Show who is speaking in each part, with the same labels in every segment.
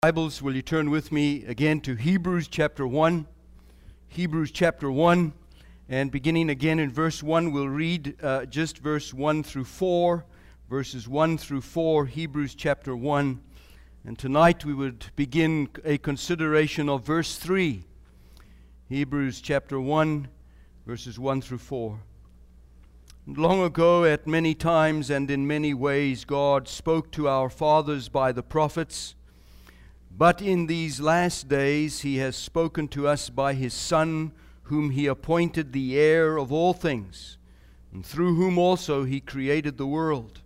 Speaker 1: Bibles, will you turn with me again to Hebrews chapter 1? Hebrews chapter 1, and beginning again in verse 1, we'll read just verse 1 through 4, verses 1 through 4, Hebrews chapter 1. And tonight we would begin a consideration of verse 3, Hebrews chapter 1, verses 1 through 4. Long ago, at many times and in many ways, God spoke to our fathers by the prophets. But in these last days He has spoken to us by His Son, whom He appointed the heir of all things, and through whom also He created the world.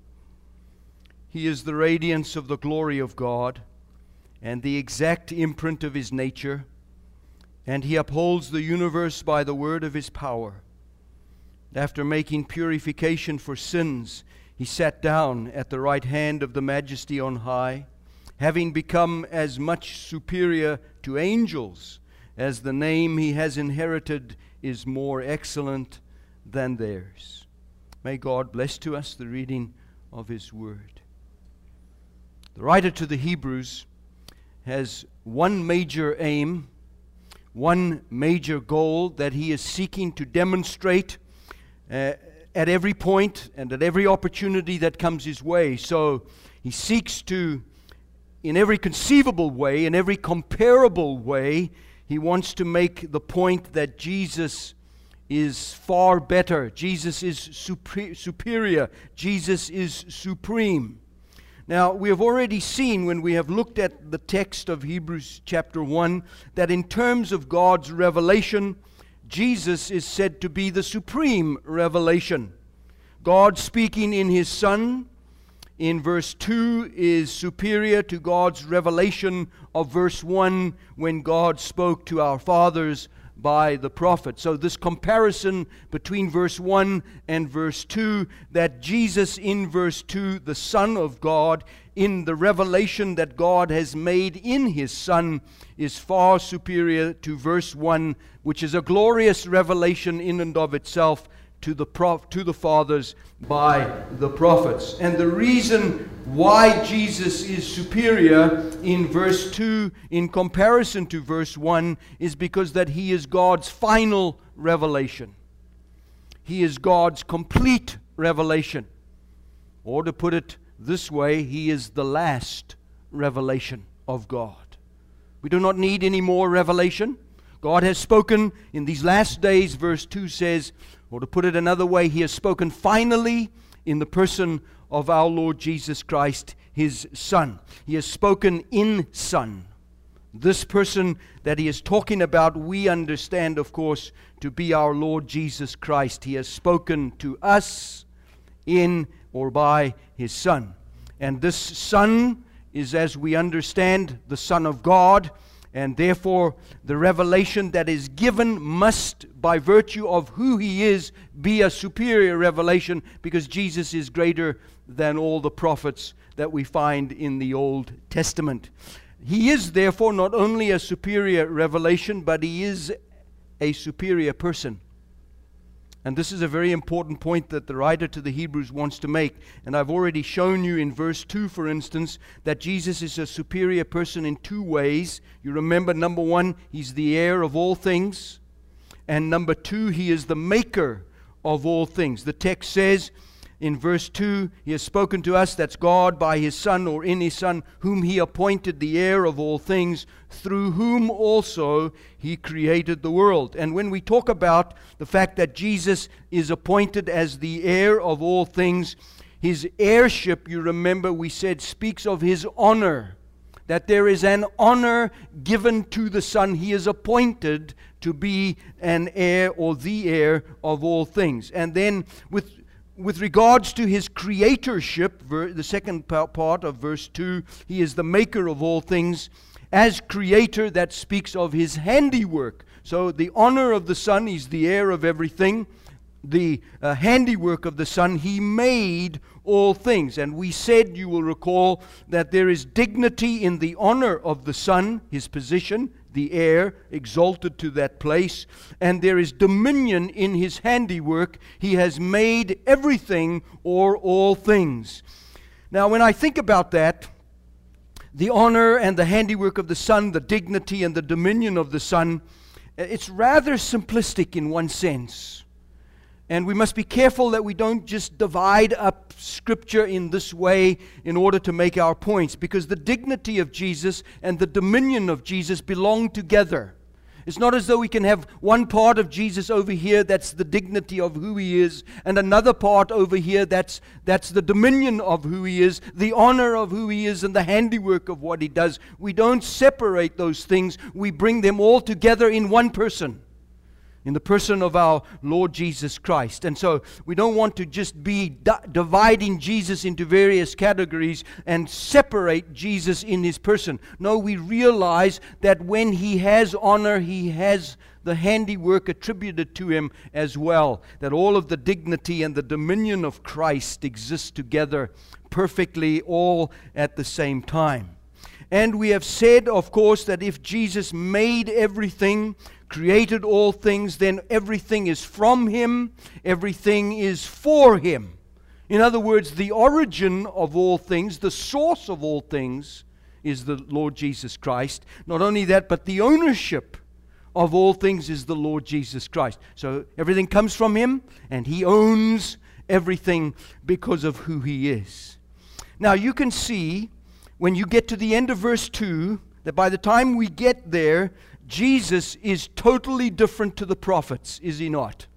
Speaker 1: He is the radiance of the glory of God, and the exact imprint of His nature, and He upholds the universe by the word of His power. After making purification for sins, He sat down at the right hand of the Majesty on high, having become as much superior to angels as the name He has inherited is more excellent than theirs. May God bless to us the reading of His Word. The writer to the Hebrews has one major aim, one major goal that he is seeking to demonstrate at every point and at every opportunity that comes his way. So he seeks to, in every conceivable way, in every comparable way, he wants to make the point that Jesus is far better. Jesus is superior. Jesus is supreme. Now, we have already seen when we have looked at the text of Hebrews chapter 1 that in terms of God's revelation, Jesus is said to be the supreme revelation. God speaking in His Son in verse 2 is superior to God's revelation of verse 1 when God spoke to our fathers by the prophet. So this comparison between verse 1 and verse 2, that Jesus in verse 2, the Son of God, in the revelation that God has made in His Son, is far superior to verse 1, which is a glorious revelation in and of itself to the fathers by the prophets. And the reason why Jesus is superior in verse 2 in comparison to verse 1 is because that He is God's final revelation. He is God's complete revelation. Or to put it this way, He is the last revelation of God. We do not need any more revelation. God has spoken in these last days, verse 2 says, or to put it another way, He has spoken finally in the person of our Lord Jesus Christ, His Son. He has spoken in Son. This person that He is talking about, we understand, of course, to be our Lord Jesus Christ. He has spoken to us in or by His Son. And this Son is, as we understand, the Son of God. And therefore, the revelation that is given must, by virtue of who He is, be a superior revelation, because Jesus is greater than all the prophets that we find in the Old Testament. He is therefore not only a superior revelation, but He is a superior person. And this is a very important point that the writer to the Hebrews wants to make. And I've already shown you in verse 2, for instance, that Jesus is a superior person in two ways. You remember, number one, He's the heir of all things. And number two, He is the maker of all things. The text says in verse 2, He has spoken to us, that's God, by His Son or in His Son, whom He appointed the heir of all things, through whom also He created the world. And when we talk about the fact that Jesus is appointed as the heir of all things, His heirship, you remember we said, speaks of His honor. That there is an honor given to the Son. He is appointed to be an heir or the heir of all things. And then with regards to His creatorship, the second part of verse 2, He is the maker of all things. As creator, that speaks of His handiwork. So the honor of the Son, He's the heir of everything. The handiwork of the Son, He made all things. And we said, you will recall, that there is dignity in the honor of the Son, His position, the heir, exalted to that place. And there is dominion in His handiwork. He has made everything or all things. Now, when I think about that, the honor and the handiwork of the Son, the dignity and the dominion of the Son, it's rather simplistic in one sense. And we must be careful that we don't just divide up Scripture in this way in order to make our points, because the dignity of Jesus and the dominion of Jesus belong together. It's not as though we can have one part of Jesus over here, that's the dignity of who He is, and another part over here, that's the dominion of who He is, the honor of who He is, and the handiwork of what He does. We don't separate those things. We bring them all together in one person, in the person of our Lord Jesus Christ. And so we don't want to just be dividing Jesus into various categories and separate Jesus in His person. No, we realize that when He has honor, He has the handiwork attributed to Him as well. That all of the dignity and the dominion of Christ exist together perfectly, all at the same time. And we have said, of course, that if Jesus made everything, created all things, then everything is from Him, everything is for Him. In other words, the origin of all things, the source of all things, is the Lord Jesus Christ. Not only that, but the ownership of all things is the Lord Jesus Christ. So everything comes from Him, and He owns everything because of who He is. Now you can see, when you get to the end of verse 2, that by the time we get there, Jesus is totally different to the prophets, is He not?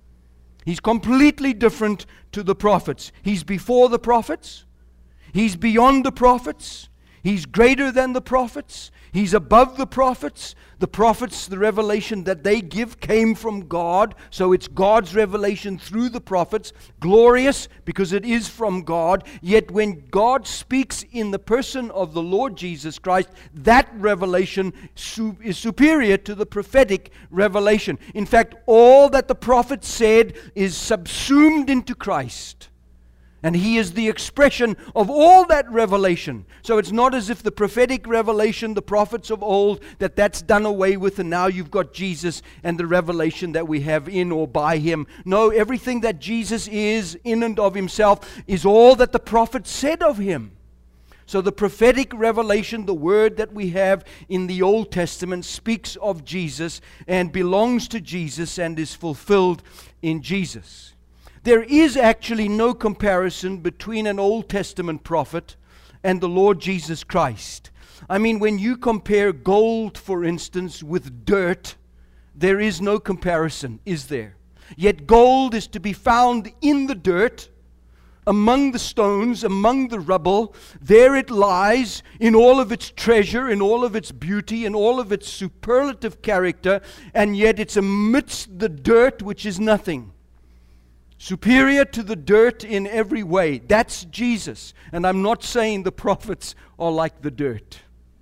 Speaker 1: He's completely different to the prophets. He's before the prophets. He's beyond the prophets. He's greater than the prophets. He's above the prophets. The prophets, the revelation that they give came from God. So it's God's revelation through the prophets. Glorious because it is from God. Yet when God speaks in the person of the Lord Jesus Christ, that revelation is superior to the prophetic revelation. In fact, all that the prophet said is subsumed into Christ. And He is the expression of all that revelation. So it's not as if the prophetic revelation, the prophets of old, that's done away with and now you've got Jesus and the revelation that we have in or by Him. No, everything that Jesus is in and of Himself is all that the prophets said of Him. So the prophetic revelation, the word that we have in the Old Testament, speaks of Jesus and belongs to Jesus and is fulfilled in Jesus. There is actually no comparison between an Old Testament prophet and the Lord Jesus Christ. I mean, when you compare gold, for instance, with dirt, there is no comparison, is there? Yet gold is to be found in the dirt, among the stones, among the rubble. There it lies in all of its treasure, in all of its beauty, in all of its superlative character, and yet it's amidst the dirt which is nothing. Superior to the dirt in every way. That's Jesus. And I'm not saying the prophets are like the dirt.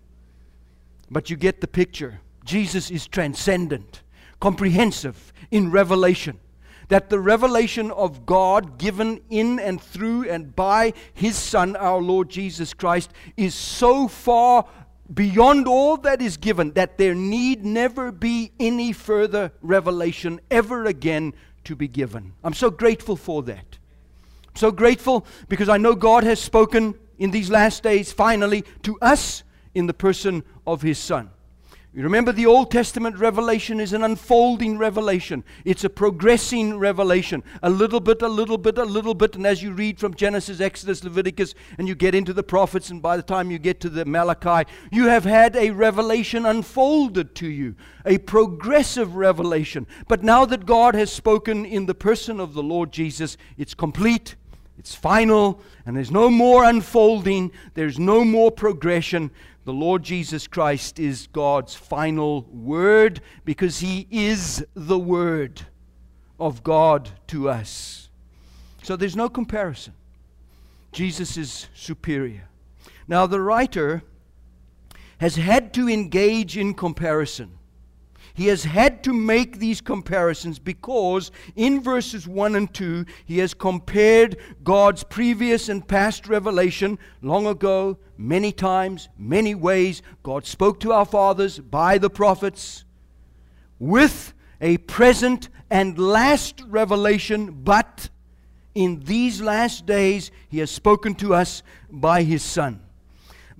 Speaker 1: But you get the picture. Jesus is transcendent, comprehensive in revelation. That the revelation of God given in and through and by His Son, our Lord Jesus Christ, is so far beyond all that is given that there need never be any further revelation ever again to be given. I'm so grateful for that. I'm so grateful because I know God has spoken in these last days finally to us in the person of His Son. You remember the Old Testament revelation is an unfolding revelation. It's a progressing revelation. A little bit, a little bit, a little bit. And as you read from Genesis, Exodus, Leviticus, and you get into the prophets, and by the time you get to the Malachi, you have had a revelation unfolded to you. A progressive revelation. But now that God has spoken in the person of the Lord Jesus, it's complete. It's final. And there's no more unfolding. There's no more progression. The Lord Jesus Christ is God's final word because He is the Word of God to us. So there's no comparison. Jesus is superior. Now the writer has had to engage in comparison. He has had to make these comparisons because in verses 1 and 2, he has compared God's previous and past revelation long ago, many times, many ways. God spoke to our fathers by the prophets with a present and last revelation, but in these last days, He has spoken to us by His Son.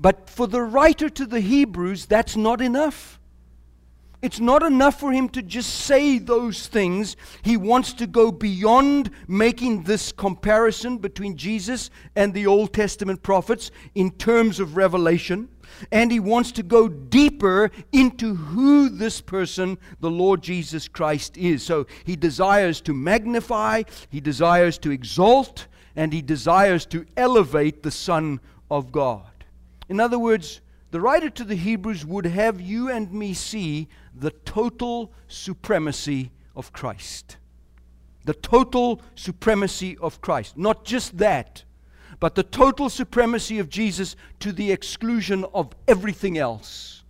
Speaker 1: But for the writer to the Hebrews, that's not enough. It's not enough for him to just say those things. He wants to go beyond making this comparison between Jesus and the Old Testament prophets in terms of revelation. And he wants to go deeper into who this person, the Lord Jesus Christ, is. So he desires to magnify, he desires to exalt, and he desires to elevate the Son of God. In other words, the writer to the Hebrews would have you and me see the total supremacy of Christ. The total supremacy of Christ. Not just that, but the total supremacy of Jesus to the exclusion of everything else.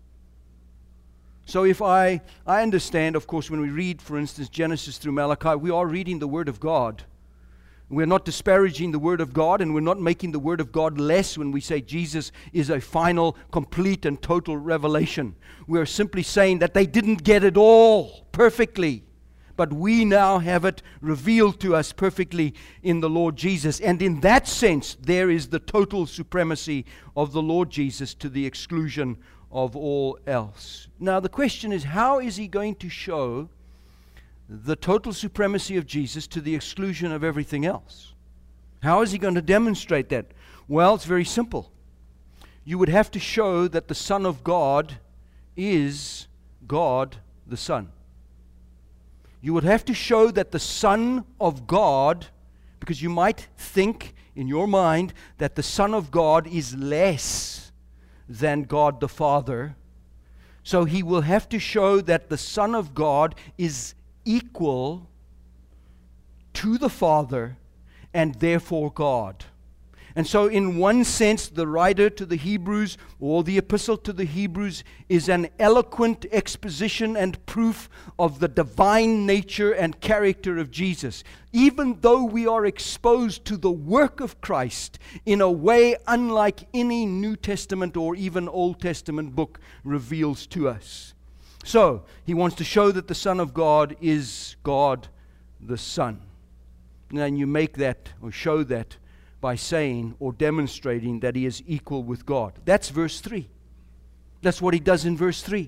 Speaker 1: So if I understand, of course, when we read, for instance, Genesis through Malachi, we are reading the Word of God. We're not disparaging the Word of God, and we're not making the Word of God less when we say Jesus is a final, complete, and total revelation. We're simply saying that they didn't get it all perfectly, but we now have it revealed to us perfectly in the Lord Jesus. And in that sense, there is the total supremacy of the Lord Jesus to the exclusion of all else. Now, the question is, how is he going to show the total supremacy of Jesus to the exclusion of everything else? How is he going to demonstrate that? Well, it's very simple. You would have to show that the Son of God is God the Son. You would have to show that the Son of God, because you might think in your mind that the Son of God is less than God the Father. So he will have to show that the Son of God is equal to the Father and therefore God. And so in one sense, the writer to the Hebrews, or the epistle to the Hebrews, is an eloquent exposition and proof of the divine nature and character of Jesus, even though we are exposed to the work of Christ in a way unlike any New Testament or even Old Testament book reveals to us. So, he wants to show that the Son of God is God the Son. And you make that, or show that, by saying or demonstrating that he is equal with God. That's verse 3. That's what he does in verse 3.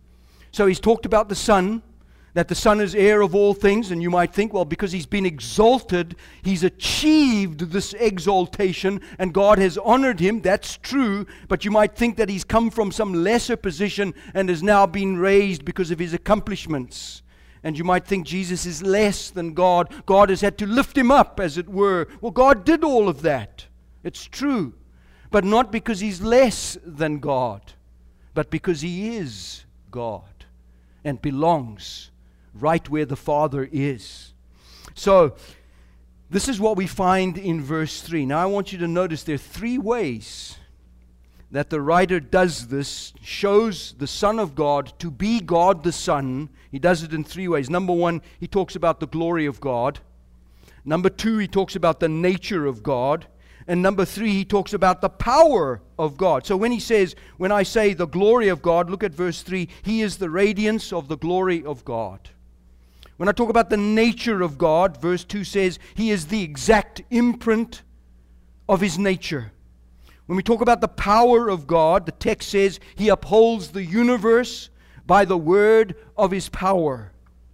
Speaker 1: So he's talked about the Son, that the Son is heir of all things, and you might think, well, because he's been exalted, he's achieved this exaltation, and God has honored him. That's true, but you might think that he's come from some lesser position and has now been raised because of his accomplishments. And you might think Jesus is less than God. God has had to lift him up, as it were. Well, God did all of that. It's true. But not because he's less than God, but because he is God and belongs right where the Father is. So, this is what we find in verse 3. Now, I want you to notice there are three ways that the writer does this, shows the Son of God to be God the Son. He does it in three ways. Number one, he talks about the glory of God. Number two, he talks about the nature of God. And number three, he talks about the power of God. So when I say the glory of God, look at verse 3, he is the radiance of the glory of God. When I talk about the nature of God, verse 2 says he is the exact imprint of his nature. When we talk about the power of God, the text says he upholds the universe by the word of his power.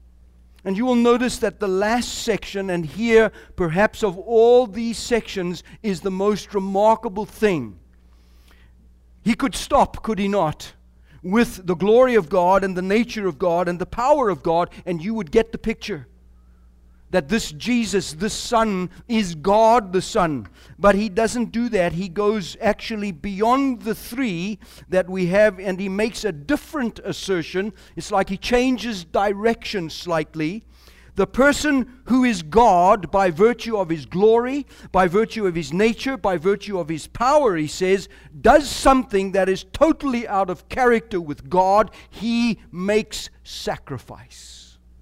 Speaker 1: And you will notice that the last section, and here perhaps of all these sections, is the most remarkable thing. He could stop, could he not, with the glory of God and the nature of God and the power of God, and you would get the picture. That this Jesus, this Son, is God the Son. But he doesn't do that. He goes actually beyond the three that we have, and he makes a different assertion. It's like he changes direction slightly. The person who is God by virtue of his glory, by virtue of his nature, by virtue of his power, he says, does something that is totally out of character with God. He makes sacrifice.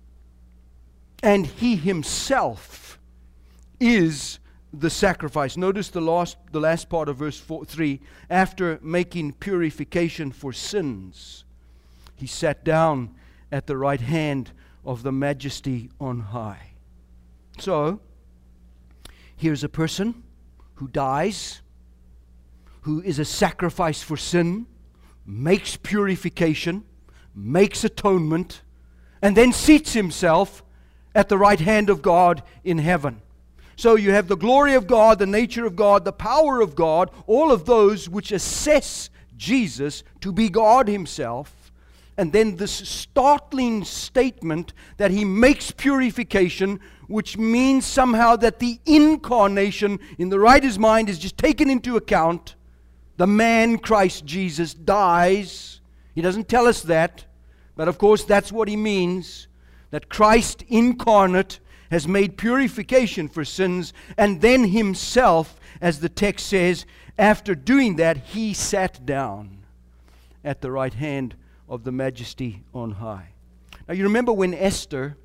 Speaker 1: And he himself is the sacrifice. Notice the last part of verse 3. After making purification for sins, he sat down at the right hand of the Majesty on high. So, here's a person who dies, who is a sacrifice for sin, makes purification, makes atonement, and then seats himself at the right hand of God in heaven. So you have the glory of God, the nature of God, the power of God, all of those which assess Jesus to be God himself. And then this startling statement that he makes purification, which means somehow that the incarnation in the writer's mind is just taken into account. The man Christ Jesus dies. He doesn't tell us that, but of course that's what he means, that Christ incarnate has made purification for sins, and then himself, as the text says, after doing that, he sat down at the right hand of the Majesty on high. Now you remember when Esther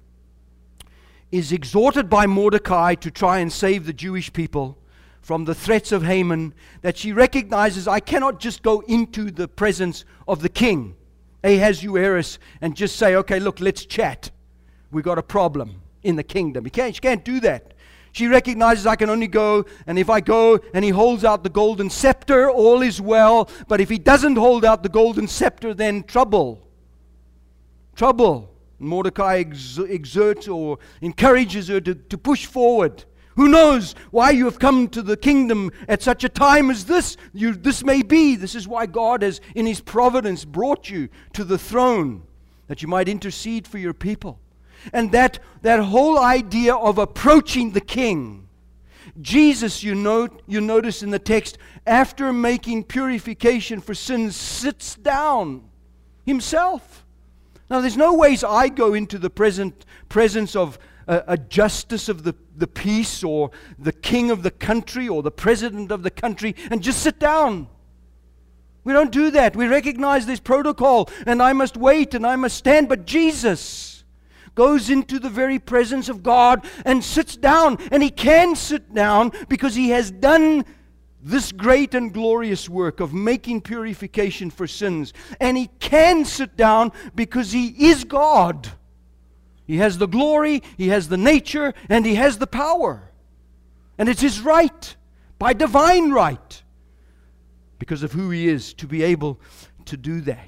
Speaker 1: is exhorted by Mordecai to try and save the Jewish people from the threats of Haman, that she recognizes, I cannot just go into the presence of the king, Ahasuerus, and just say, okay, look, let's chat. We've got a problem in the kingdom. She can't do that. She recognizes, I can only go, and if I go and he holds out the golden scepter, all is well. But if he doesn't hold out the golden scepter, then trouble. Trouble. Mordecai exerts or encourages her to push forward. Who knows why you have come to the kingdom at such a time as this? This may be. This is why God has, in his providence, brought you to the throne, that you might intercede for your people. And that whole idea of approaching the king. Jesus, you notice in the text, after making purification for sins, sits down himself. Now, there's no ways I go into the presence of a justice of the peace, or the king of the country, or the president of the country, and just sit down. We don't do that. We recognize this protocol, and I must wait, and I must stand. But Jesus goes into the very presence of God and sits down. And he can sit down because he has done this great and glorious work of making purification for sins. And he can sit down because he is God. He has the glory, he has the nature, and he has the power. And it's his right, by divine right, because of who he is, to be able to do that.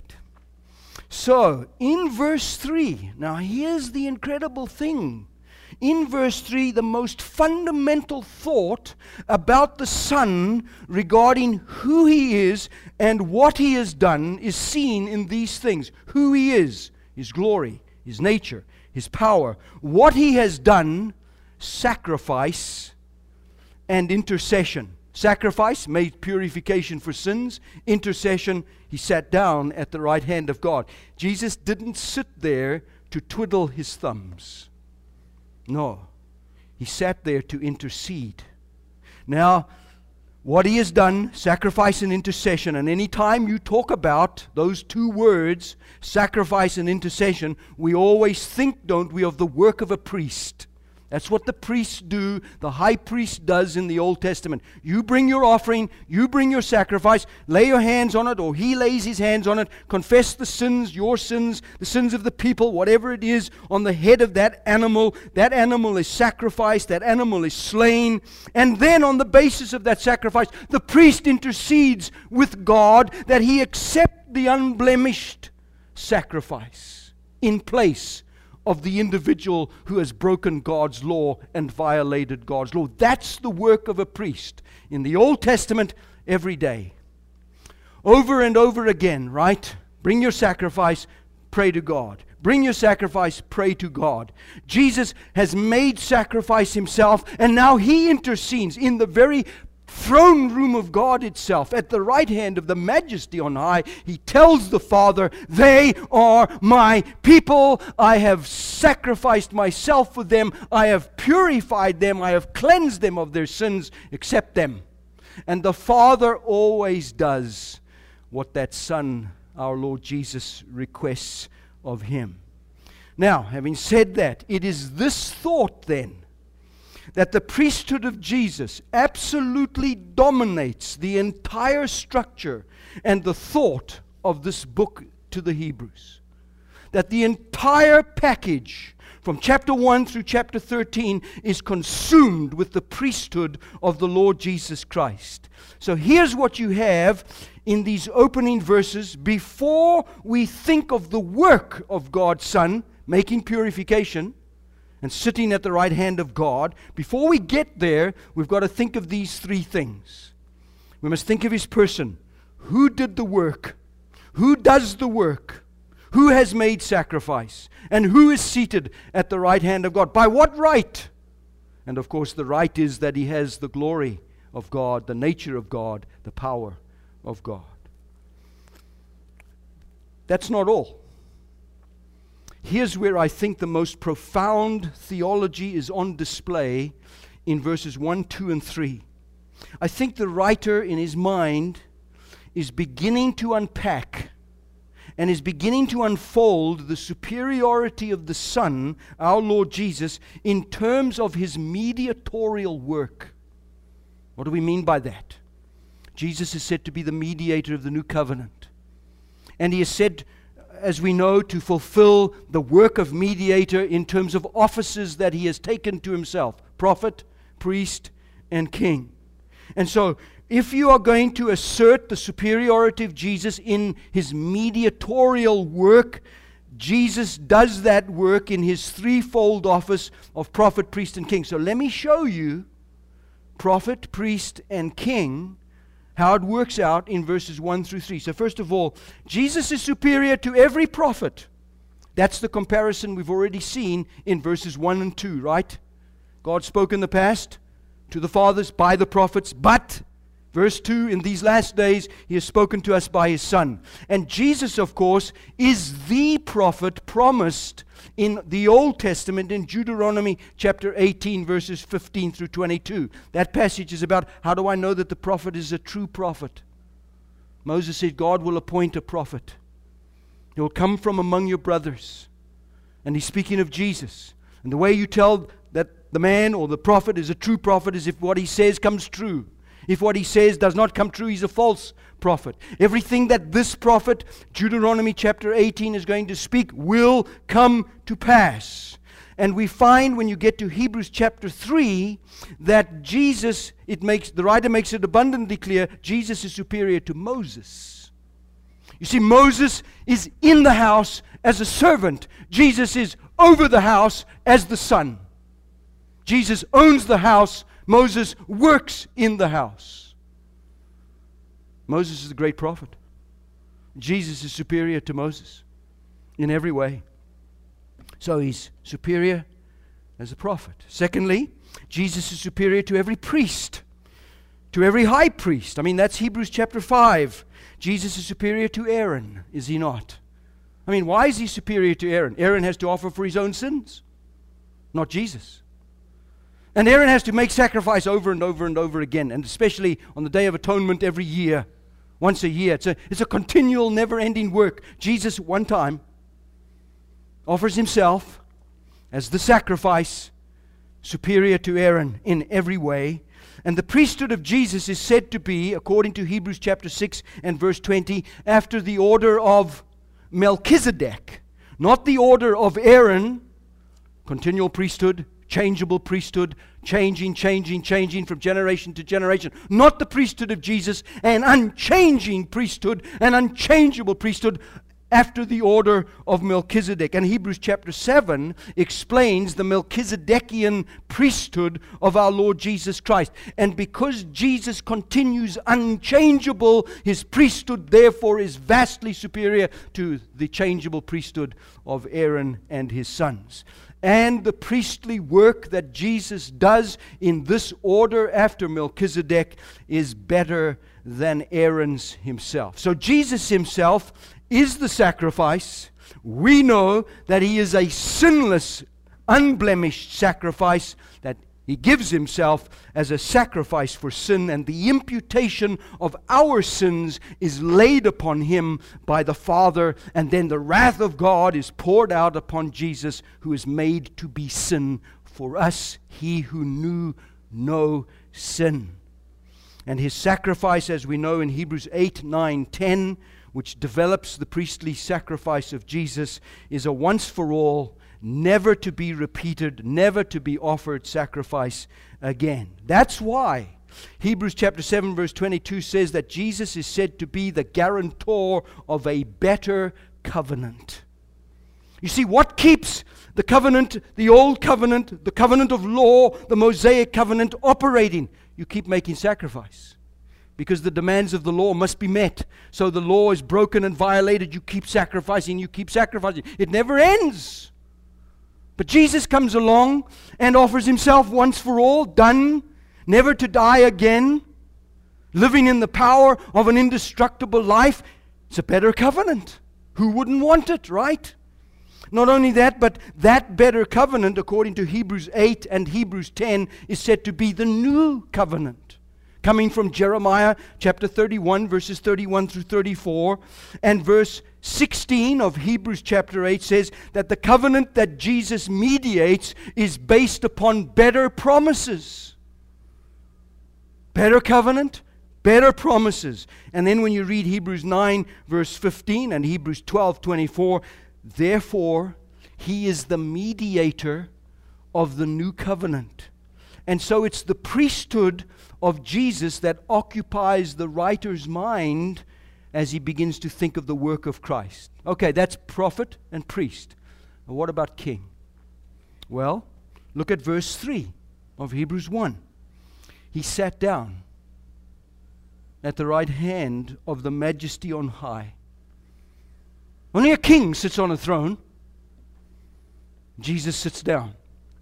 Speaker 1: So, in verse 3, now here's the incredible thing. In verse 3, the most fundamental thought about the Son regarding who he is and what he has done is seen in these things. Who he is, his glory, his nature, his power. What he has done, sacrifice and intercession. Sacrifice made purification for sins. Intercession, he sat down at the right hand of God. Jesus didn't sit there to twiddle his thumbs. No. He sat there to intercede. Now, what he has done, sacrifice and intercession, and any time you talk about those two words, sacrifice and intercession, we always think, don't we, of the work of a priest. That's what the priests do, the high priest does in the Old Testament. You bring your offering, you bring your sacrifice, lay your hands on it, or he lays his hands on it, confess the sins, your sins, the sins of the people, whatever it is, on the head of that animal. That animal is sacrificed, that animal is slain, and then on the basis of that sacrifice, the priest intercedes with God that he accept the unblemished sacrifice in place of the individual who has broken God's law and violated God's law. That's the work of a priest in the Old Testament every day. Over and over again, right? Bring your sacrifice, pray to God. Bring your sacrifice, pray to God. Jesus has made sacrifice himself, and now he intercedes in the very throne room of God itself, at the right hand of the Majesty on high. He tells the Father, they are my people. I have sacrificed myself for them. I have purified them. I have cleansed them of their sins. Accept them. And the Father always does what that Son, our Lord Jesus, requests of him. Now, having said that, it is this thought then that the priesthood of Jesus absolutely dominates the entire structure and the thought of this book to the Hebrews. that the entire package from chapter 1 through chapter 13 is consumed with the priesthood of the Lord Jesus Christ. So here's what you have in these opening verses. Before we think of the work of God's Son, making purification and sitting at the right hand of God, before we get there, we've got to think of these three things. We must think of His person. Who did the work? Who does the work? Who has made sacrifice? And who is seated at the right hand of God? By what right? And of course, the right is that He has the glory of God, the nature of God, the power of God. That's not all. Here's where I think the most profound theology is on display in verses 1, 2, and 3. I think the writer in his mind is beginning to unpack and is beginning to unfold the superiority of the Son, our Lord Jesus, in terms of His mediatorial work. What do we mean by that? Jesus is said to be the mediator of the new covenant. And He is said, as we know, to fulfill the work of mediator in terms of offices that He has taken to Himself: prophet, priest, and king. And so, if you are going to assert the superiority of Jesus in His mediatorial work, Jesus does that work in His threefold office of prophet, priest, and king. So let me show you prophet, priest, and king, how it works out in verses 1 through 3. So first of all, Jesus is superior to every prophet. That's the comparison we've already seen in verses 1 and 2, right? God spoke in the past to the fathers by the prophets, but, verse 2, in these last days, He has spoken to us by His Son. And Jesus, of course, is the prophet promised in the Old Testament in Deuteronomy chapter 18, verses 15 through 22. That passage is about, how do I know that the prophet is a true prophet? Moses said, God will appoint a prophet. He will come from among your brothers. And he's speaking of Jesus. And the way you tell that the man or the prophet is a true prophet is if what he says comes true. If what he says does not come true, he's a false prophet. Everything that this prophet, Deuteronomy chapter 18, is going to speak will come to pass. And we find when you get to Hebrews chapter 3 that Jesus, the writer makes it abundantly clear, Jesus is superior to Moses. You see, Moses is in the house as a servant. Jesus is over the house as the son. Jesus owns the house. Moses works in the house. Moses is the great prophet. Jesus is superior to Moses in every way. So he's superior as a prophet. Secondly, Jesus is superior to every priest, to every high priest. I mean, that's Hebrews chapter 5. Jesus is superior to Aaron, is he not? I mean, why is he superior to Aaron? Aaron has to offer for his own sins, not Jesus. And Aaron has to make sacrifice over and over and over again, and especially on the Day of Atonement every year, once a year. It's a continual, never-ending work. Jesus, one time, offers himself as the sacrifice, superior to Aaron in every way. And the priesthood of Jesus is said to be, according to Hebrews chapter 6 and verse 20, after the order of Melchizedek. Not the order of Aaron, continual priesthood, changeable priesthood, changing from generation to generation. Not the priesthood of Jesus, an unchanging priesthood, an unchangeable priesthood after the order of Melchizedek. And Hebrews chapter 7 explains the Melchizedekian priesthood of our Lord Jesus Christ. And because Jesus continues unchangeable, his priesthood therefore is vastly superior to the changeable priesthood of Aaron and his sons. And the priestly work that Jesus does in this order after Melchizedek is better than Aaron's himself. So Jesus himself is the sacrifice. We know that he is a sinless, unblemished sacrifice, that he gives himself as a sacrifice for sin, and the imputation of our sins is laid upon him by the Father, and then the wrath of God is poured out upon Jesus, who is made to be sin for us, he who knew no sin. And his sacrifice, as we know in Hebrews 8, 9, 10, which develops the priestly sacrifice of Jesus, is a once for all, never to be repeated, never to be offered sacrifice again. That's why Hebrews chapter 7 verse 22 says that Jesus is said to be the guarantor of a better covenant. You see, what keeps the covenant, the old covenant, the covenant of law, the Mosaic covenant operating? You keep making sacrifice, because the demands of the law must be met. So the law is broken and violated. You keep sacrificing, you keep sacrificing. It never ends. But Jesus comes along and offers himself once for all, done, never to die again, living in the power of an indestructible life. It's a better covenant. Who wouldn't want it, right? Not only that, but that better covenant, according to Hebrews 8 and Hebrews 10, is said to be the new covenant, coming from Jeremiah chapter 31, verses 31 through 34, and verse 16 of Hebrews chapter 8 says that the covenant that Jesus mediates is based upon better promises. Better covenant, better promises. And then when you read Hebrews 9 verse 15 and Hebrews 12:24, therefore he is the mediator of the new covenant. And so it's the priesthood of Jesus that occupies the writer's mind as he begins to think of the work of Christ. Okay, that's prophet and priest. But what about king? Well, look at verse 3 of Hebrews 1. He sat down at the right hand of the majesty on high. Only a king sits on a throne. Jesus sits down.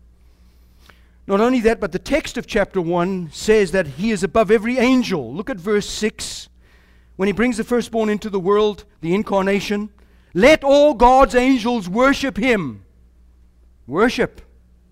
Speaker 1: Not only that, but the text of chapter 1 says that he is above every angel. Look at verse 6. When he brings the firstborn into the world, the incarnation, let all God's angels worship him. Worship.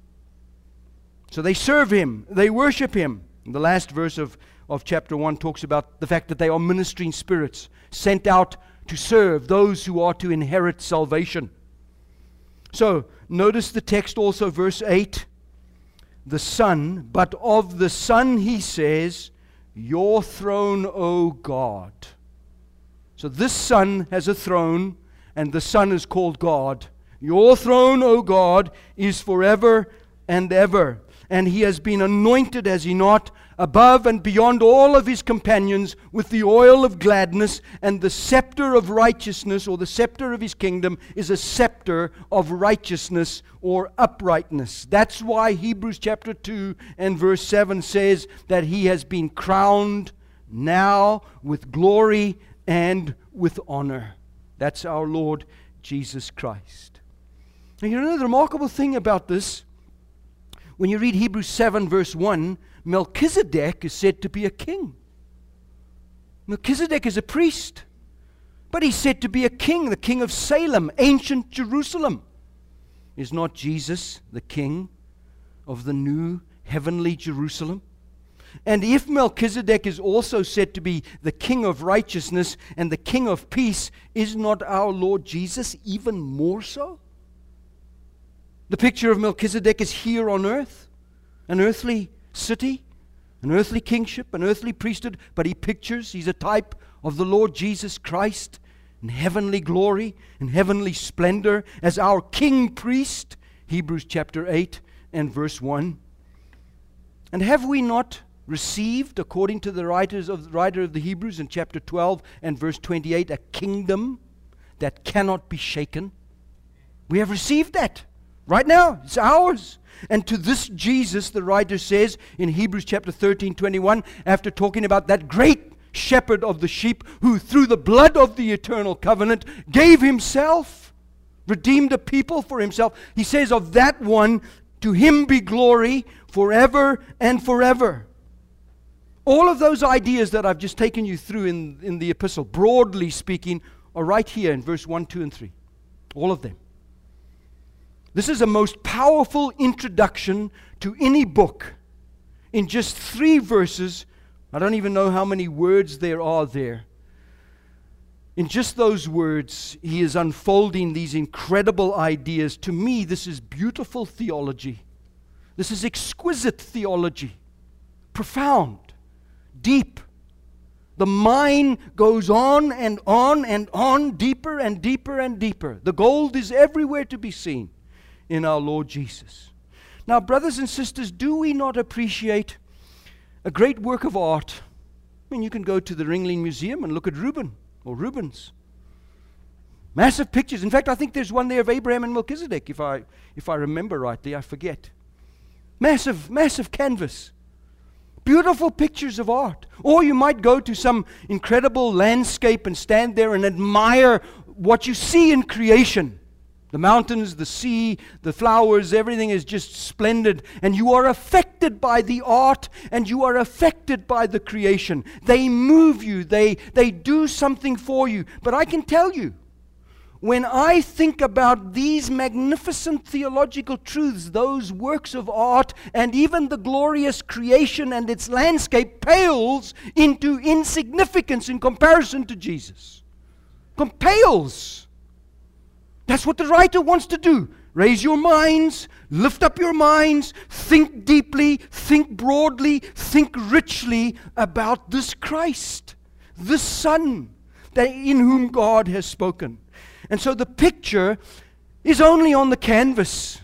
Speaker 1: So they serve him. They worship him. The last verse of chapter 1 talks about the fact that they are ministering spirits sent out to serve those who are to inherit salvation. So, notice the text also, verse 8. The Son, but of the Son he says, your throne, O God. So this Son has a throne, and the Son is called God. Your throne, O God, is forever and ever. And he has been anointed, has he not, above and beyond all of his companions with the oil of gladness, and the scepter of righteousness, or the scepter of his kingdom, is a scepter of righteousness or uprightness. That's why Hebrews chapter 2 and verse 7 says that he has been crowned now with glory and with honor. That's our Lord Jesus Christ. And you know the remarkable thing about this? When you read Hebrews 7 verse 1, Melchizedek is said to be a king. Melchizedek is a priest, but he's said to be a king, the king of Salem, ancient Jerusalem. Is not Jesus the king of the new heavenly Jerusalem? And if Melchizedek is also said to be the king of righteousness and the king of peace, is not our Lord Jesus even more so? The picture of Melchizedek is here on earth, an earthly city, an earthly kingship, an earthly priesthood, but he's a type of the Lord Jesus Christ in heavenly glory, in heavenly splendor, as our king priest, Hebrews chapter 8 and verse 1. And have we not received, according to the writer of the Hebrews in chapter 12 and verse 28, a kingdom that cannot be shaken? We have received that. Right now, it's ours. And to this Jesus, the writer says in Hebrews chapter 13:21, after talking about that great shepherd of the sheep who through the blood of the eternal covenant gave himself, redeemed a people for himself, he says of that one, to him be glory forever and forever. All of those ideas that I've just taken you through in the epistle, broadly speaking, are right here in verse 1, 2, and 3. All of them. This is a most powerful introduction to any book. In just 3 verses, I don't even know how many words there are there. In just those words, he is unfolding these incredible ideas. To me, this is beautiful theology. This is exquisite theology. Profound, deep. The mine goes on and on and on, deeper and deeper and deeper. The gold is everywhere to be seen in our Lord Jesus. Now, brothers and sisters, do we not appreciate a great work of art? I mean, you can go to the Ringling Museum and look at Rubens. Massive pictures. In fact, I think there's one there of Abraham and Melchizedek, if I remember rightly. I forget. Massive canvas. Beautiful pictures of art. Or you might go to some incredible landscape and stand there and admire what you see in creation. The mountains, the sea, the flowers, everything is just splendid. And you are affected by the art and you are affected by the creation. They move you. They do something for you. But I can tell you, when I think about these magnificent theological truths, those works of art, and even the glorious creation and its landscape pales into insignificance in comparison to Jesus. Pales. That's what the writer wants to do. Raise your minds, lift up your minds, think deeply, think broadly, think richly about this Christ, this Son, in whom God has spoken. And so the picture is only on the canvas.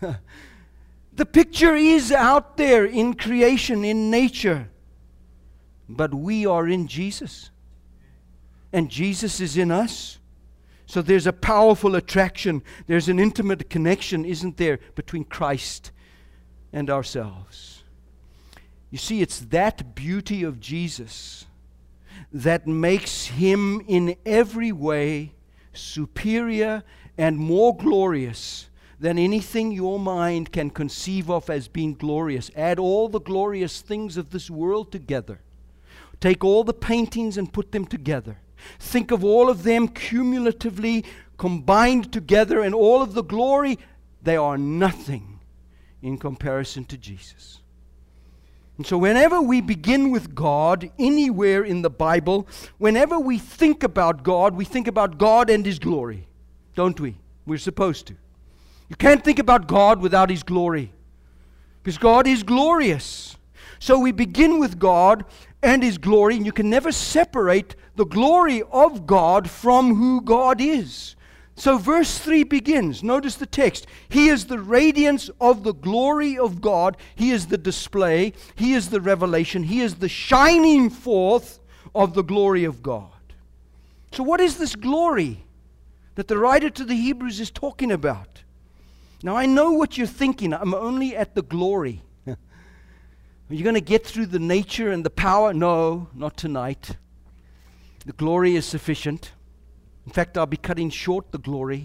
Speaker 1: The picture is out there in creation, in nature. But we are in Jesus. And Jesus is in us. So there's a powerful attraction. There's an intimate connection, isn't there, between Christ and ourselves. You see, it's that beauty of Jesus that makes Him in every way superior and more glorious than anything your mind can conceive of as being glorious. Add all the glorious things of this world together. Take all the paintings and put them together. Think of all of them cumulatively combined together, and all of the glory, they are nothing in comparison to Jesus. And so whenever we begin with God, anywhere in the Bible, whenever we think about God and His glory. Don't we? We're supposed to. You can't think about God without His glory, because God is glorious. So we begin with God and His glory, and you can never separate the glory of God from who God is. So verse 3 begins. Notice the text. He is the radiance of the glory of God. He is the display. He is the revelation. He is the shining forth of the glory of God. So what is this glory that the writer to the Hebrews is talking about? Now I know what you're thinking. I'm only at the glory. Are you going to get through the nature and the power? No, not tonight. The glory is sufficient. In fact, I'll be cutting short the glory.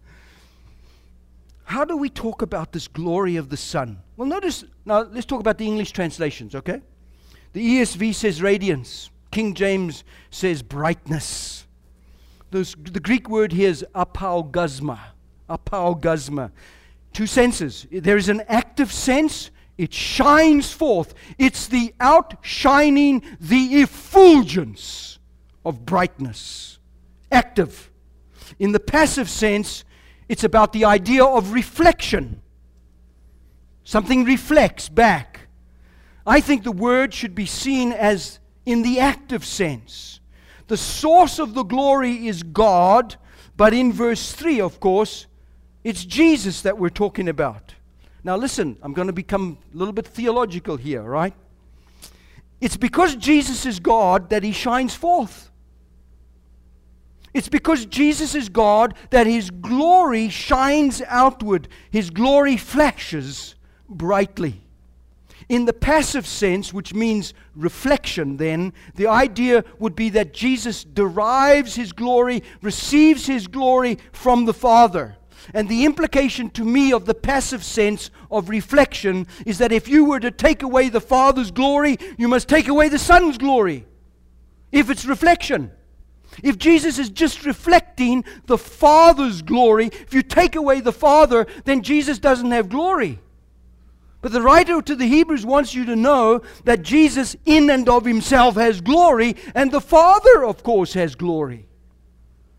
Speaker 1: How do we talk about this glory of the Son? Well, notice, now let's talk about the English translations, okay? The ESV says radiance. King James says brightness. The Greek word here is apaugazma. Apaugazma. Two senses. There is an active sense. It shines forth. It's the outshining, the effulgence of brightness. Active. In the passive sense, it's about the idea of reflection. Something reflects back. I think the word should be seen as in the active sense. The source of the glory is God, but in verse 3, of course, it's Jesus that we're talking about. Now listen, I'm going to become a little bit theological here, right? It's because Jesus is God that He shines forth. It's because Jesus is God that His glory shines outward. His glory flashes brightly. In the passive sense, which means reflection then, the idea would be that Jesus derives His glory, receives His glory from the Father. And the implication to me of the passive sense of reflection is that if you were to take away the Father's glory, you must take away the Son's glory. If it's reflection. If Jesus is just reflecting the Father's glory, if you take away the Father, then Jesus doesn't have glory. But the writer to the Hebrews wants you to know that Jesus in and of Himself has glory, and the Father, of course, has glory.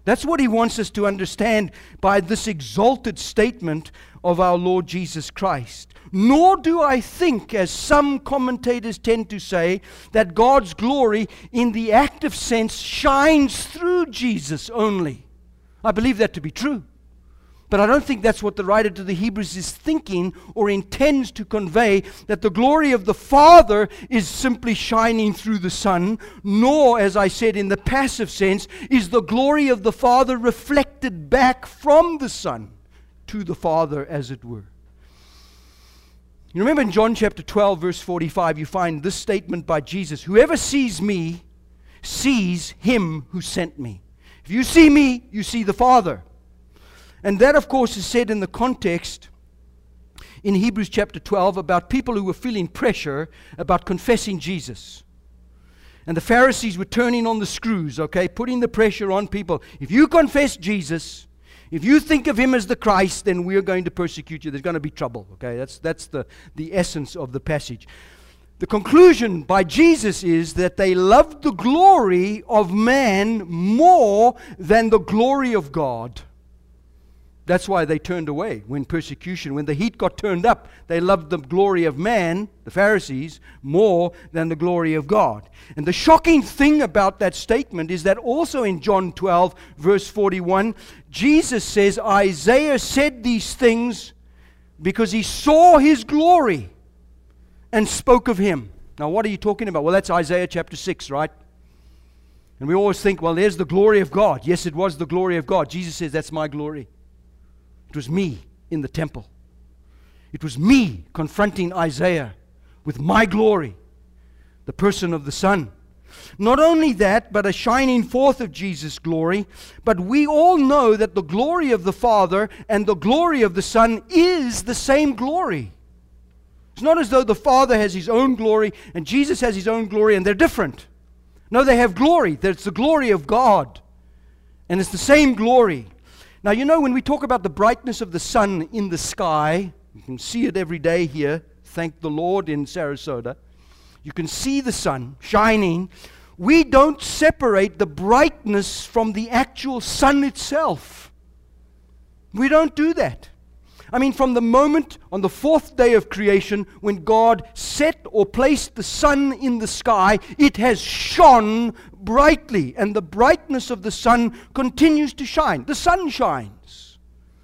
Speaker 1: That's what he wants us to understand by this exalted statement of our Lord Jesus Christ. Nor do I think, as some commentators tend to say, that God's glory in the active sense shines through Jesus only. I believe that to be true. But I don't think that's what the writer to the Hebrews is thinking or intends to convey, that the glory of the Father is simply shining through the Son, nor, as I said in the passive sense, is the glory of the Father reflected back from the Son to the Father, as it were. You remember in John chapter 12, verse 45, you find this statement by Jesus: "Whoever sees me sees him who sent me." If you see me, you see the Father. And that, of course, is said in the context in Hebrews chapter 12 about people who were feeling pressure about confessing Jesus. And the Pharisees were turning on the screws, okay, putting the pressure on people. If you confess Jesus, if you think of him as the Christ, then we're going to persecute you. There's going to be trouble, okay? That's the essence of the passage. The conclusion by Jesus is that they loved the glory of man more than the glory of God. That's why they turned away when the heat got turned up. They loved the glory of man, the Pharisees, more than the glory of God. And the shocking thing about that statement is that also in John 12, verse 41, Jesus says, Isaiah said these things because he saw his glory and spoke of him. Now, what are you talking about? Well, that's Isaiah chapter 6, right? And we always think, well, there's the glory of God. Yes, it was the glory of God. Jesus says, that's my glory. It was me in the temple. It was me confronting Isaiah with my glory, the person of the Son. Not only that, but a shining forth of Jesus' glory, but we all know that the glory of the Father and the glory of the Son is the same glory. It's not as though the Father has his own glory and Jesus has his own glory and they're different. No, they have glory. It's the glory of God. And it's the same glory. Now, you know, when we talk about the brightness of the sun in the sky, you can see it every day here, thank the Lord, in Sarasota. You can see the sun shining. We don't separate the brightness from the actual sun itself. We don't do that. I mean, from the moment on the fourth day of creation, when God set or placed the sun in the sky, it has shone brightly, and the brightness of the sun continues to shine. The sun shines.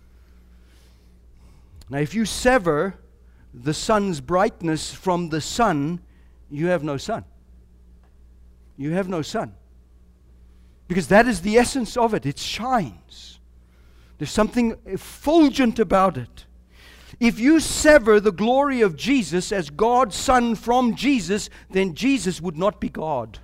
Speaker 1: Now, if you sever the sun's brightness from the sun, you have no sun. You have no sun. Because that is the essence of it. It shines. There's something effulgent about it. If you sever the glory of Jesus as God's Son from Jesus, then Jesus would not be God.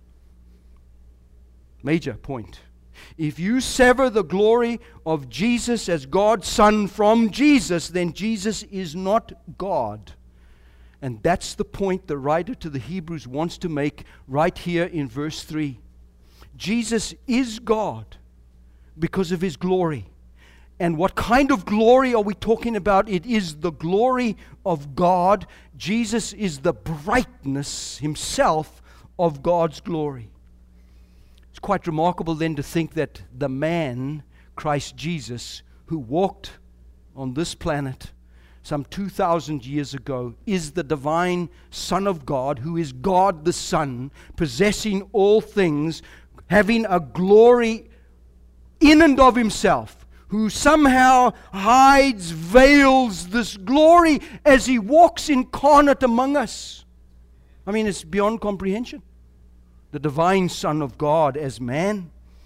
Speaker 1: Major point. If you sever the glory of Jesus as God's Son from Jesus, then Jesus is not God. And that's the point the writer to the Hebrews wants to make right here in verse 3. Jesus is God because of his glory. And what kind of glory are we talking about? It is the glory of God. Jesus is the brightness himself of God's glory. It's quite remarkable then to think that the man, Christ Jesus, who walked on this planet some 2,000 years ago, is the divine Son of God, who is God the Son, possessing all things, having a glory in and of himself, who somehow hides, veils this glory as he walks incarnate among us. I mean, it's beyond comprehension. The divine Son of God as man.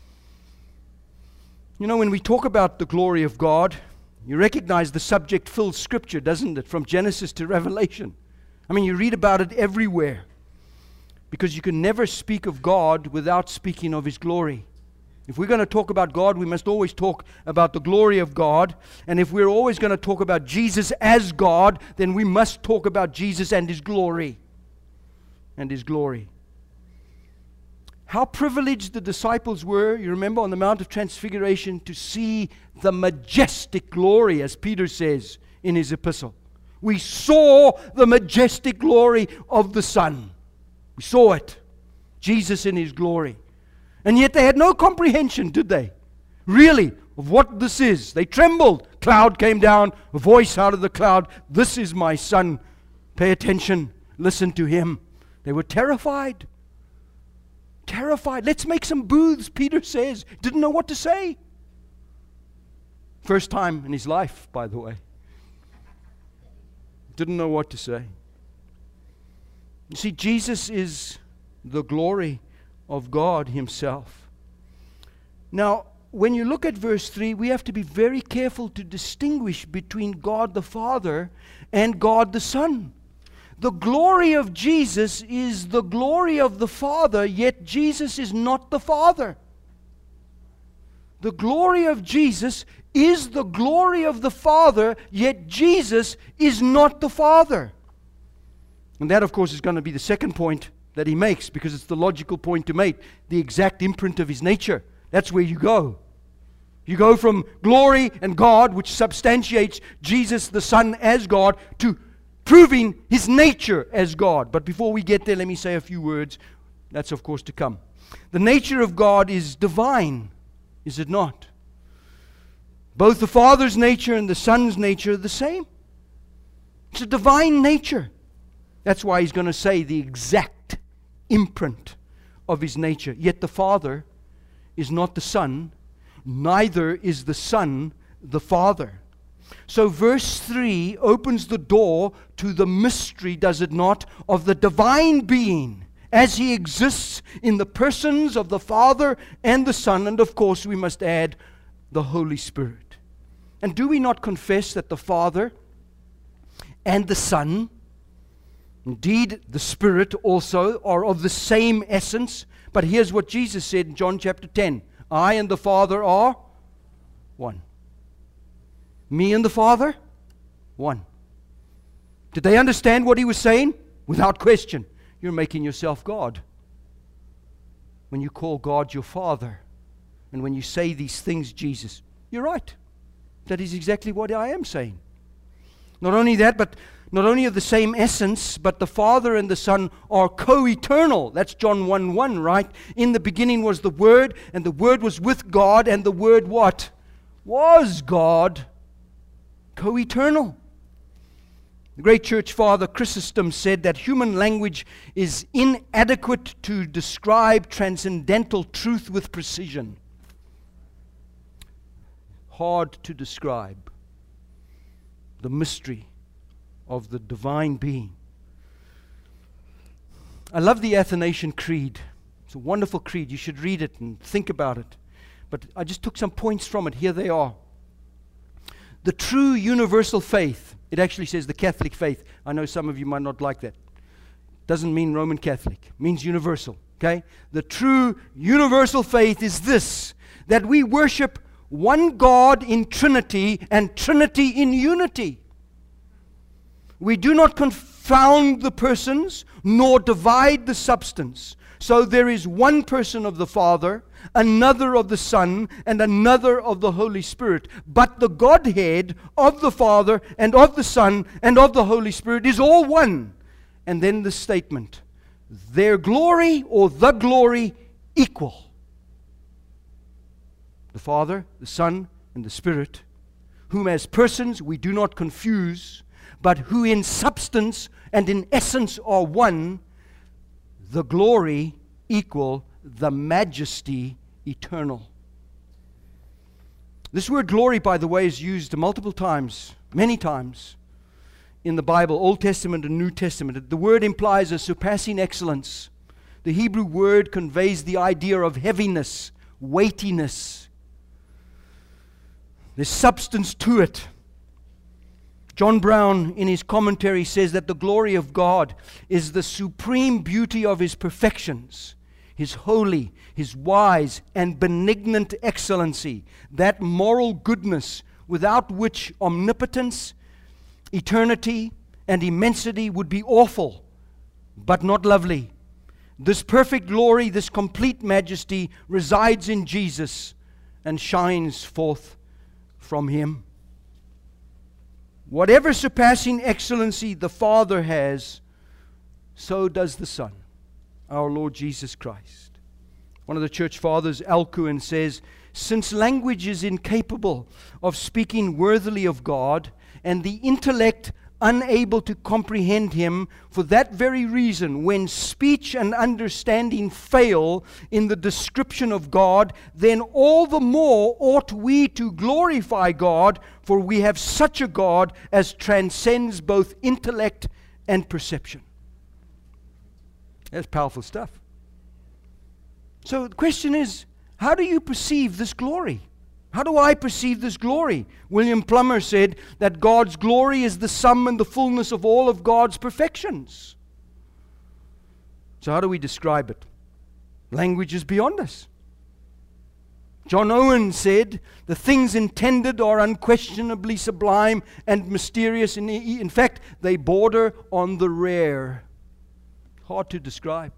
Speaker 1: You know, when we talk about the glory of God, you recognize the subject fills Scripture, doesn't it? From Genesis to Revelation. I mean, you read about it everywhere. Because you can never speak of God without speaking of his glory. If we're going to talk about God, we must always talk about the glory of God. And if we're always going to talk about Jesus as God, then we must talk about Jesus and his glory. And his glory. How privileged the disciples were, you remember, on the Mount of Transfiguration, to see the majestic glory, as Peter says in his epistle. We saw the majestic glory of the Son. We saw it. Jesus in his glory. And yet they had no comprehension, did they? really, of what this is. They trembled. Cloud came down, a voice out of the cloud. This is my son. Pay attention. Listen to him. They were terrified. Terrified. Let's make some booths, Peter says. Didn't know what to say. First time in his life, by the way. Didn't know what to say. You see, Jesus is the glory of God himself. Now, when you look at verse 3, we have to be very careful to distinguish between God the Father and God the Son. The glory of Jesus is the glory of the Father, yet Jesus is not the Father. The glory of Jesus is the glory of the Father, yet Jesus is not the Father. And that, of course, is going to be the second point that he makes, because it's the logical point to make, the exact imprint of his nature. That's where you go. You go from glory and God, which substantiates Jesus the Son as God, to proving his nature as God. But before we get there, let me say a few words. That's, of course, to come. The nature of God is divine, is it not? Both the Father's nature and the Son's nature are the same. It's a divine nature. That's why he's going to say the exact imprint of his nature. Yet the Father is not the Son, neither is the Son the Father. So verse 3 opens the door to the mystery, does it not, of the divine being as he exists in the persons of the Father and the Son, and of course we must add the Holy Spirit. And do we not confess that the Father and the Son, indeed the Spirit also, are of the same essence? But here's what Jesus said in John chapter 10. I and the Father are one. Me and the Father, one. Did they understand what he was saying? Without question. You're making yourself God. When you call God your Father, and when you say these things, Jesus, you're right. That is exactly what I am saying. Not only that, but not only of the same essence, but the Father and the Son are co-eternal. That's John 1:1, right? In the beginning was the Word, and the Word was with God, and the Word what? Was God. Co-eternal. The great church father Chrysostom said that human language is inadequate to describe transcendental truth with precision. Hard to describe the mystery of the divine being. I love the Athanasian Creed. It's a wonderful creed. You should read it and think about it. But I just took some points from it. Here they are. The true universal faith. It actually says the Catholic faith. I know some of you might not like that. Doesn't mean Roman Catholic. It means universal. Okay? The true universal faith is this: that we worship one God in Trinity and Trinity in unity. We do not confound the persons nor divide the substance. So there is one person of the Father, another of the Son, and another of the Holy Spirit. But the Godhead of the Father and of the Son and of the Holy Spirit is all one. And then the statement, their glory or the glory equal. The Father, the Son, and the Spirit, whom as persons we do not confuse, but who in substance and in essence are one, the glory equal, the majesty eternal. This word glory, by the way, is used multiple times, many times, in the Bible, Old Testament and New Testament. The word implies a surpassing excellence. The Hebrew word conveys the idea of heaviness, weightiness. There's substance to it. John Brown, in his commentary, says that the glory of God is the supreme beauty of His perfections, His holy, His wise, and benignant excellency, that moral goodness without which omnipotence, eternity, and immensity would be awful, but not lovely. This perfect glory, this complete majesty resides in Jesus and shines forth from Him. Whatever surpassing excellency the Father has, so does the Son, our Lord Jesus Christ. One of the church fathers, Alcuin, says, since language is incapable of speaking worthily of God, and the intellect unable to comprehend Him, for that very reason, when speech and understanding fail in the description of God, then all the more ought we to glorify God, for we have such a God as transcends both intellect and perception. That's powerful stuff. So the question is, how do you perceive this glory? How do I perceive this glory? William Plummer said that God's glory is the sum and the fullness of all of God's perfections. So how do we describe it? Language is beyond us. John Owen said, the things intended are unquestionably sublime and mysterious. In fact, they border on the rare. Hard to describe.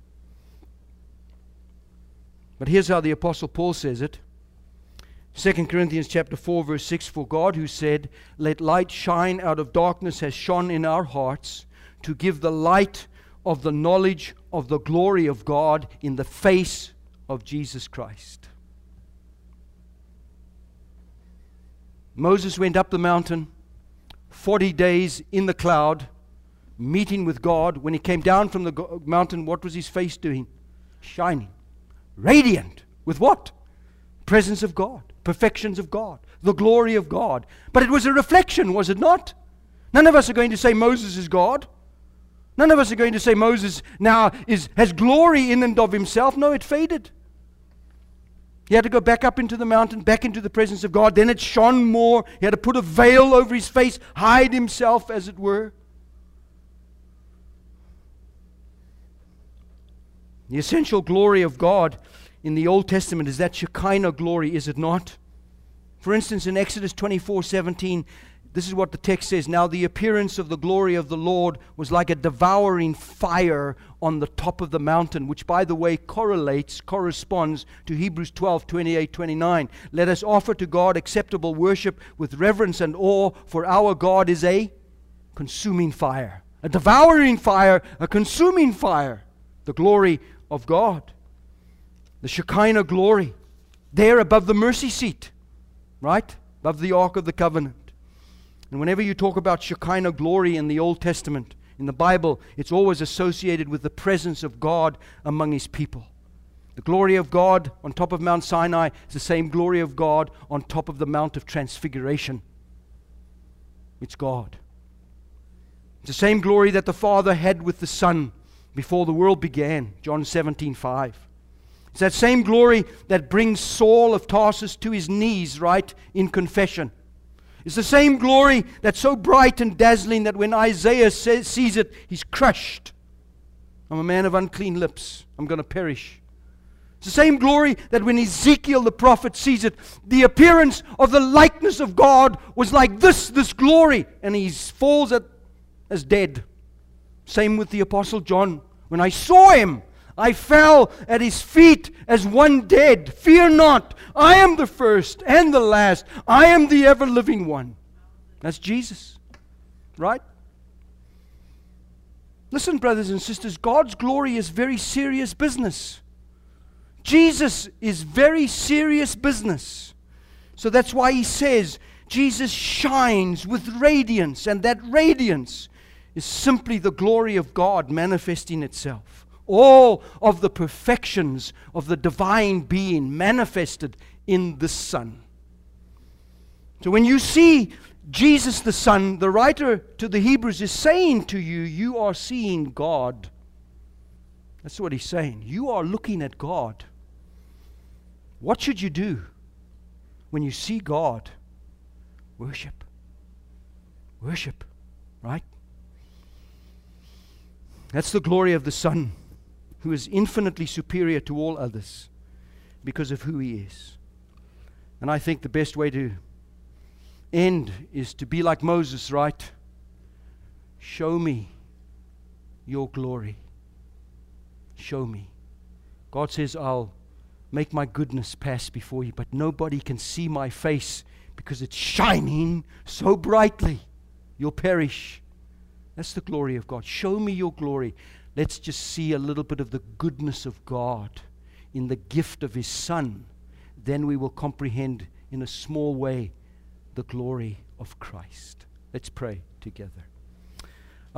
Speaker 1: But here's how the Apostle Paul says it. 2 Corinthians chapter 4, verse 6, for God who said, let light shine out of darkness, has shone in our hearts to give the light of the knowledge of the glory of God in the face of Jesus Christ. Moses went up the mountain, 40 days in the cloud, meeting with God. When he came down from the mountain, what was his face doing? Shining. Radiant. With what? Presence of God. Perfections of God, the glory of God. But it was a reflection, was it not? None of us are going to say Moses is God. None of us are going to say Moses now has glory in and of himself. No, it faded. He had to go back up into the mountain, back into the presence of God. Then it shone more. He had to put a veil over his face, hide himself, as it were. The essential glory of God in the Old Testament is that Shekinah glory, is it not? For instance, in Exodus 24:17, this is what the text says. Now the appearance of the glory of the Lord was like a devouring fire on the top of the mountain, which, by the way, corresponds to Hebrews 12:28-29. Let us offer to God acceptable worship with reverence and awe, for our God is a consuming fire. A devouring fire, a consuming fire. The glory of God. The Shekinah glory, there above the mercy seat, right? Above the Ark of the Covenant. And whenever you talk about Shekinah glory in the Old Testament, in the Bible, it's always associated with the presence of God among His people. The glory of God on top of Mount Sinai is the same glory of God on top of the Mount of Transfiguration. It's God. It's the same glory that the Father had with the Son before the world began, John 17:5. It's that same glory that brings Saul of Tarsus to his knees, right, in confession. It's the same glory that's so bright and dazzling that when Isaiah sees it, he's crushed. I'm a man of unclean lips. I'm going to perish. It's the same glory that when Ezekiel the prophet sees it, the appearance of the likeness of God was like this glory, and he falls as dead. Same with the Apostle John. When I saw him, I fell at his feet as one dead. Fear not, I am the first and the last. I am the ever-living one. That's Jesus, right? Listen, brothers and sisters, God's glory is very serious business. Jesus is very serious business. So that's why he says Jesus shines with radiance, and that radiance is simply the glory of God manifesting itself. All of the perfections of the divine being manifested in the Son. So when you see Jesus the Son, the writer to the Hebrews is saying to you, you are seeing God. That's what he's saying. You are looking at God. What should you do when you see God? Worship. Worship, right? That's the glory of the Son, who is infinitely superior to all others because of who He is. And I think the best way to end is to be like Moses, right? Show me your glory. Show me. God says, I'll make my goodness pass before you, but nobody can see my face because it's shining so brightly. You'll perish. That's the glory of God. Show me your glory. Let's just see a little bit of the goodness of God in the gift of His Son then we will comprehend in a small way the glory of Christ. Let's pray together.